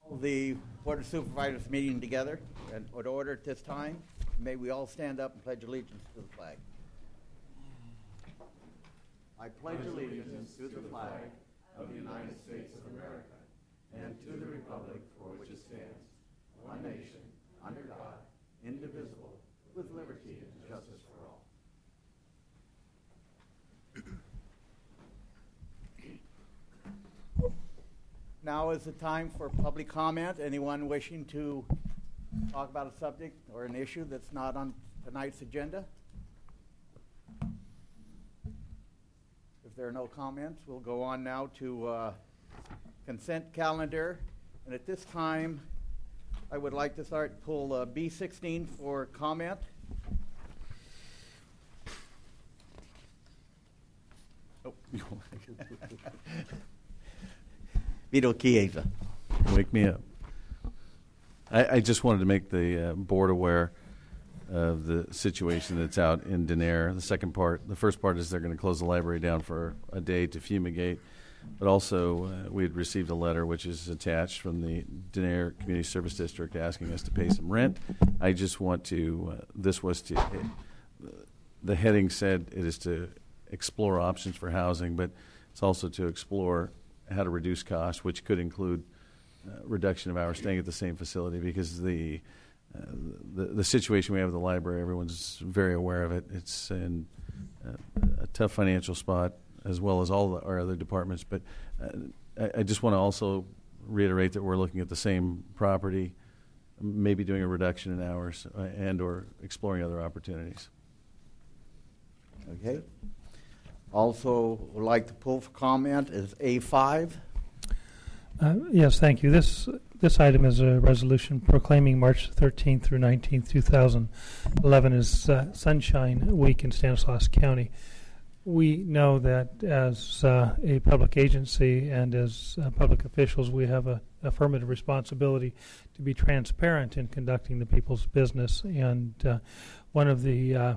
The Board of Supervisors meeting together and in order at this time. May we all stand up and pledge allegiance to the flag. I pledge allegiance to the flag of the United States of America and to the republic for which it stands, one nation, under God, indivisible, with liberty and justice for all. Now is the time for public comment. Anyone wishing to talk about a subject or an issue that's not on tonight's agenda? If there are no comments, we'll go on now to consent calendar. And at this time, I would like to pull B16 for comment. Oh. Vito Chiesa. Wake me up. I just wanted to make the board aware of the situation that's out in Denair. The first part is they're going to close the library down for a day to fumigate. But also, we had received a letter which is attached from the Denair Community Service District asking us to pay some rent. I just want to, the heading said it is to explore options for housing, but it's also to explore how to reduce costs, which could include reduction of hours staying at the same facility, because the situation we have at the library, everyone's very aware of it. It's in a tough financial spot, as well as all our other departments. But I just want to also reiterate that we're looking at the same property, maybe doing a reduction in hours and or exploring other opportunities. Okay. Also would like to pull for comment is A5. Yes, thank you. This item is a resolution proclaiming March 13th through 19th, 2011 as Sunshine Week in Stanislaus County. We know that as a public agency and as public officials, we have an affirmative responsibility to be transparent in conducting the people's business. And one of the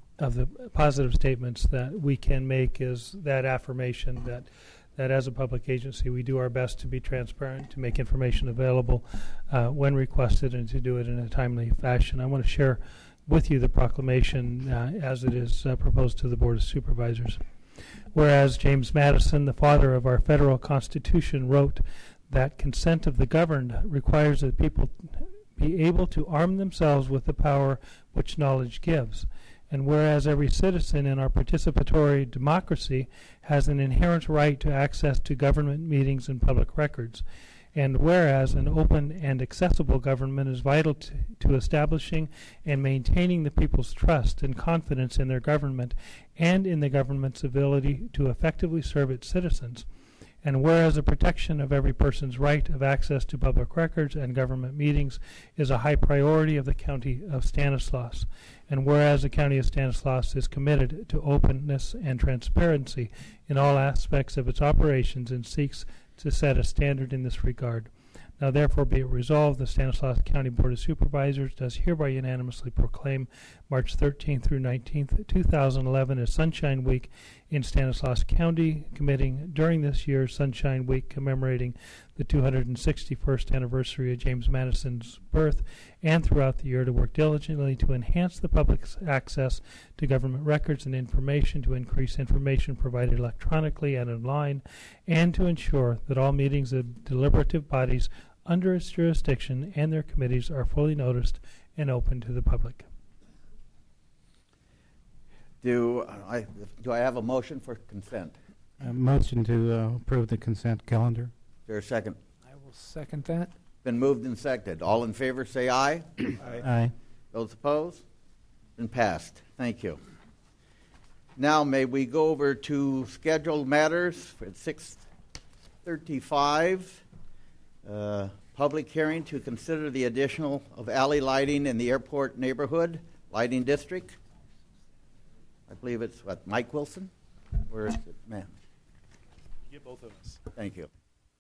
positive statements that we can make is that affirmation that as a public agency we do our best to be transparent, to make information available when requested, and to do it in a timely fashion. I want to share with you the proclamation as it is proposed to the Board of Supervisors. Whereas James Madison, the father of our federal Constitution, wrote that consent of the governed requires that people be able to arm themselves with the power which knowledge gives. And whereas every citizen in our participatory democracy has an inherent right to access to government meetings and public records, and whereas an open and accessible government is vital to establishing and maintaining the people's trust and confidence in their government and in the government's ability to effectively serve its citizens, and whereas the protection of every person's right of access to public records and government meetings is a high priority of the County of Stanislaus, and whereas the County of Stanislaus is committed to openness and transparency in all aspects of its operations and seeks to set a standard in this regard. Now therefore be it resolved, the Stanislaus County Board of Supervisors does hereby unanimously proclaim March 13th through 19th, 2011 as Sunshine Week in Stanislaus County, committing during this year's Sunshine Week commemorating the 261st anniversary of James Madison's birth, and throughout the year to work diligently to enhance the public's access to government records and information, to increase information provided electronically and online, and to ensure that all meetings of deliberative bodies under its jurisdiction and their committees are fully noticed and open to the public. Do I have a motion for consent? A motion to approve the consent calendar. Is there a second? I will second that. Been moved and seconded. All in favor say aye. Aye. Those opposed? Been passed. Thank you. Now may we go over to scheduled matters at 6:35. Public hearing to consider the additional of alley lighting in the airport neighborhood lighting district. I believe it's Mike Wilson? Where is it, man? Get both of us. Thank you.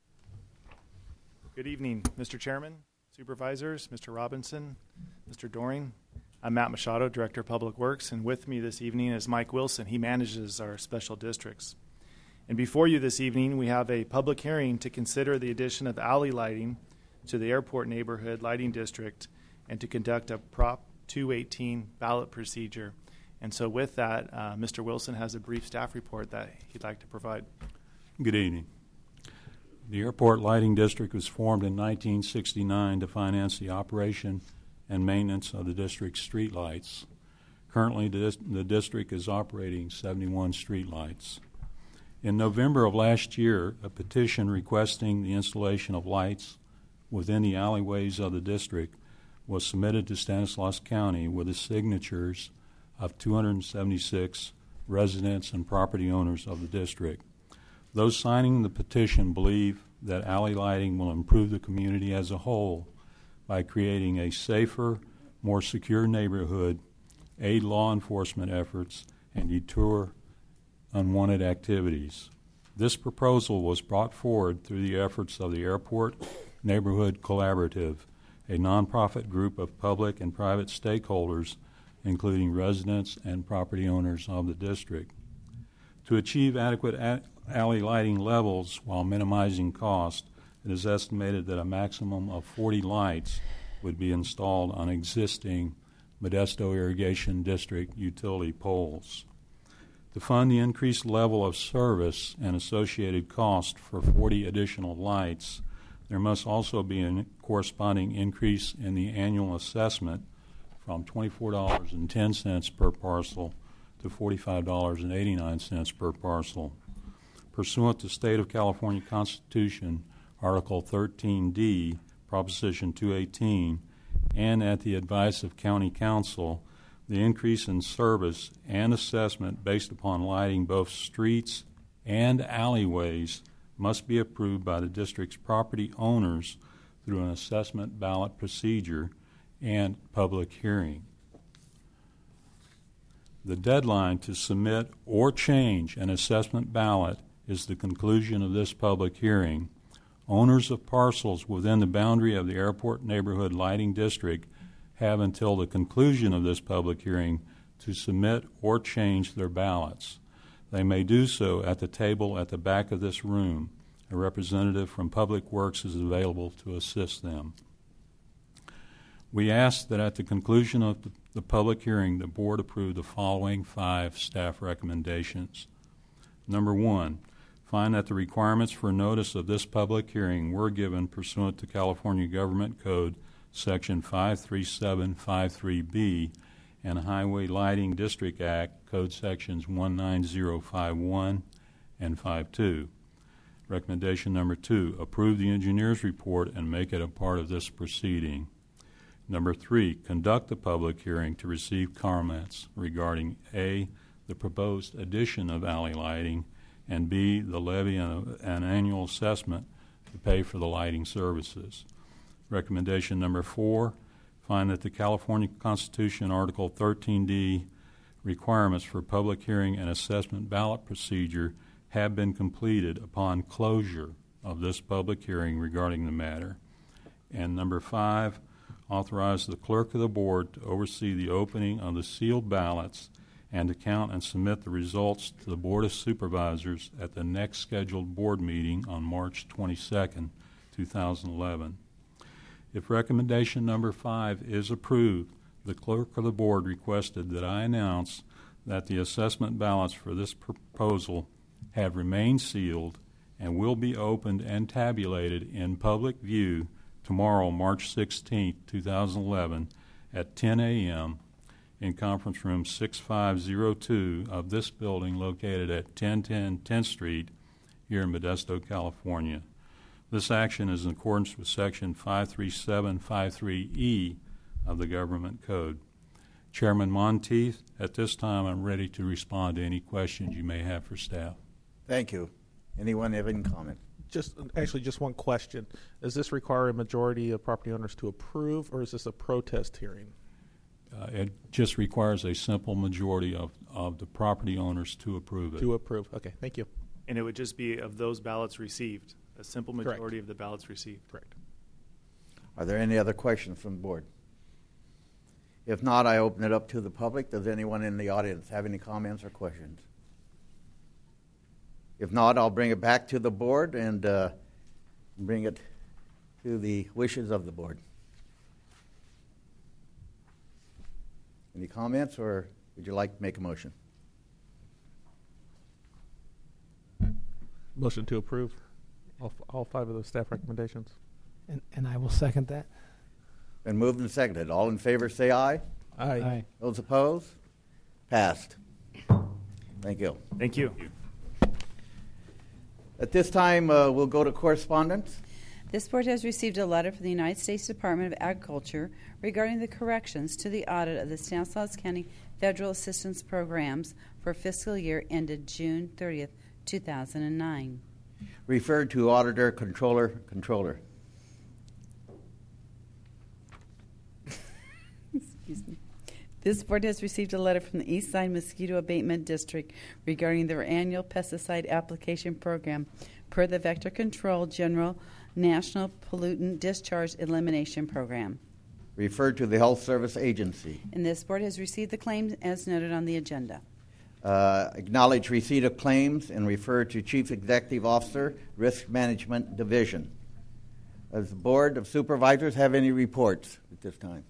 Good evening, Mr. Chairman, Supervisors, Mr. Robinson, Mr. Doring. I'm Matt Machado, Director of Public Works, and with me this evening is Mike Wilson. He manages our special districts. And before you this evening, we have a public hearing to consider the addition of alley lighting to the Airport Neighborhood Lighting District and to conduct a Prop 218 ballot procedure. And so with that, Mr. Wilson has a brief staff report that he'd like to provide. Good evening. The Airport Lighting District was formed in 1969 to finance the operation and maintenance of the district's streetlights. Currently, the district is operating 71 streetlights. In November of last year, a petition requesting the installation of lights within the alleyways of the district was submitted to Stanislaus County with the signatures of 276 residents and property owners of the district. Those signing the petition believe that alley lighting will improve the community as a whole by creating a safer, more secure neighborhood, aid law enforcement efforts, and deter unwanted activities. This proposal was brought forward through the efforts of the Airport Neighborhood Collaborative, a nonprofit group of public and private stakeholders, including residents and property owners of the district. To achieve adequate alley lighting levels while minimizing cost, it is estimated that a maximum of 40 lights would be installed on existing Modesto Irrigation District utility poles. To fund the increased level of service and associated cost for 40 additional lights, there must also be a corresponding increase in the annual assessment from $24.10 per parcel to $45.89 per parcel. Pursuant to State of California Constitution, Article 13D, Proposition 218, and at the advice of County Council, the increase in service and assessment based upon lighting both streets and alleyways must be approved by the district's property owners through an assessment ballot procedure and public hearing. The deadline to submit or change an assessment ballot is the conclusion of this public hearing. Owners of parcels within the boundary of the Airport Neighborhood Lighting District have until the conclusion of this public hearing to submit or change their ballots. They may do so at the table at the back of this room. A representative from Public Works is available to assist them. We ask that at the conclusion of the public hearing, the board approve the following 5 staff recommendations. Number 1, find that the requirements for notice of this public hearing were given pursuant to California Government Code Section 53753B and Highway Lighting District Act Code Sections 19051 and 52. Recommendation number 2, approve the engineer's report and make it a part of this proceeding. Number 3, conduct the public hearing to receive comments regarding A, the proposed addition of alley lighting, and B, the levy an annual assessment to pay for the lighting services. Recommendation number 4, find that the California Constitution Article 13D requirements for public hearing and assessment ballot procedure have been completed upon closure of this public hearing regarding the matter. And number 5, authorize the clerk of the board to oversee the opening of the sealed ballots and to count and submit the results to the Board of Supervisors at the next scheduled board meeting on March 22nd, 2011. If recommendation number 5 is approved, the clerk of the board requested that I announce that the assessment ballots for this proposal have remained sealed and will be opened and tabulated in public view tomorrow, March 16, 2011, at 10 a.m. in conference room 6502 of this building located at 1010 10th Street here in Modesto, California. This action is in accordance with Section 53753E of the Government Code. Chairman Monteith, at this time I'm ready to respond to any questions you may have for staff. Thank you. Anyone have any comment? Just one question. Does this require a majority of property owners to approve, or is this a protest hearing? It just requires a simple majority of the property owners to approve it. To approve. Okay, thank you. And it would just be of those ballots received, a simple majority Correct. of the ballots received. Correct. Are there any other questions from the board? If not, I open it up to the public. Does anyone in the audience have any comments or questions? If not, I'll bring it back to the board and bring it to the wishes of the board. Any comments, or would you like to make a motion? Motion to approve all 5 of the staff recommendations. And I will second that. Been moved and seconded. All in favor say aye. Aye. Those opposed? Passed. Thank you. Thank you. At this time, we'll go to correspondence. This board has received a letter from the United States Department of Agriculture regarding the corrections to the audit of the Stanislaus County Federal Assistance Programs for fiscal year ended June 30th, 2009. Referred to Auditor, Controller. Excuse me. This board has received a letter from the Eastside Mosquito Abatement District regarding their annual pesticide application program per the Vector Control General National Pollutant Discharge Elimination Program. Referred to the Health Service Agency. And this board has received the claims as noted on the agenda. Acknowledge receipt of claims and refer to Chief Executive Officer, Risk Management Division. Does the Board of Supervisors have any reports at this time?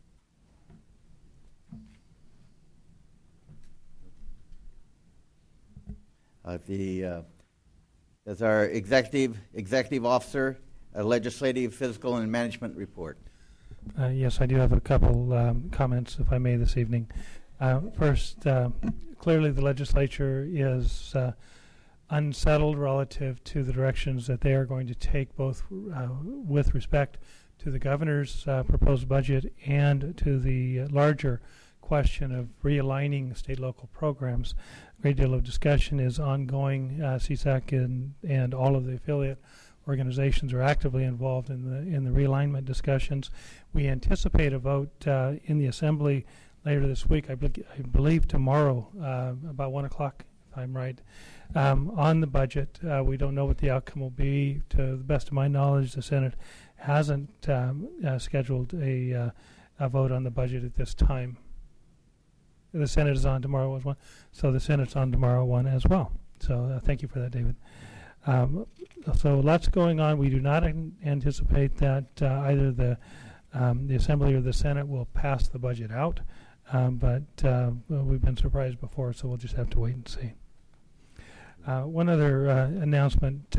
Does our executive officer, legislative, fiscal, and management report? Yes, I do have a couple comments, if I may, this evening. First, clearly the legislature is unsettled relative to the directions that they are going to take, both with respect to the governor's proposed budget and to the larger question of realigning state-local programs. A great deal of discussion is ongoing. CSAC and all of the affiliate organizations are actively involved in the realignment discussions. We anticipate a vote in the Assembly later this week. I believe tomorrow, about 1 o'clock, if I'm right, on the budget. We don't know what the outcome will be. To the best of my knowledge, the Senate hasn't scheduled a vote on the budget at this time. The Senate is on tomorrow as well, so the Senate's on tomorrow one as well. So thank you for that, David. So lots going on. We do not anticipate that either the Assembly or the Senate will pass the budget out, but we've been surprised before, so we'll just have to wait and see. One other announcement.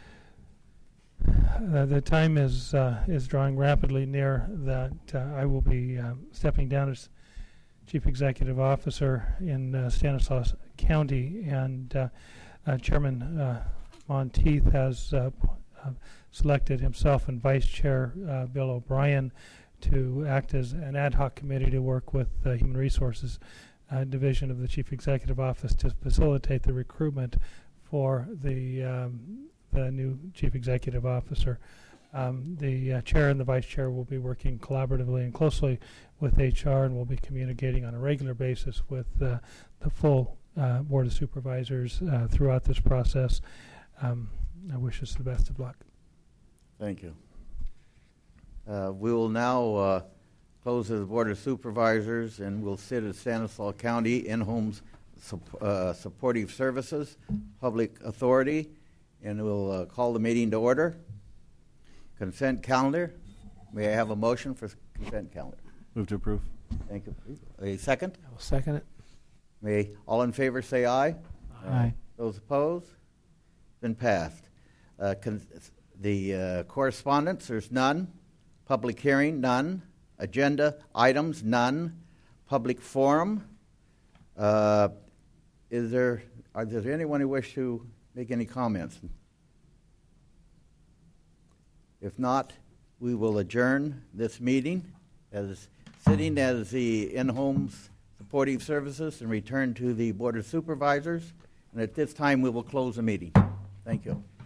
The time is drawing rapidly near that I will be stepping down as Chief Executive Officer in Stanislaus County, and Chairman Monteith has selected himself and Vice Chair Bill O'Brien to act as an ad hoc committee to work with the Human Resources Division of the Chief Executive Office to facilitate the recruitment for the new Chief Executive Officer. The Chair and the Vice Chair will be working collaboratively and closely with HR, and will be communicating on a regular basis with the full Board of Supervisors throughout this process. I wish us the best of luck. Thank you. We will now close as Board of Supervisors, and we'll sit as Stanislaus County In-Homes Supportive Services Public Authority, and we'll call the meeting to order. Consent calendar. May I have a motion for consent calendar? Move to approve. Thank you. A second? I will second it. May all in favor say aye. Aye. Those opposed? Been passed. The correspondence, there's none. Public hearing, none. Agenda items, none. Public forum. Is there anyone who wish to make any comments? If not, we will adjourn this meeting as sitting as the In-Homes Supportive Services and return to the Board of Supervisors. And at this time, we will close the meeting. Thank you.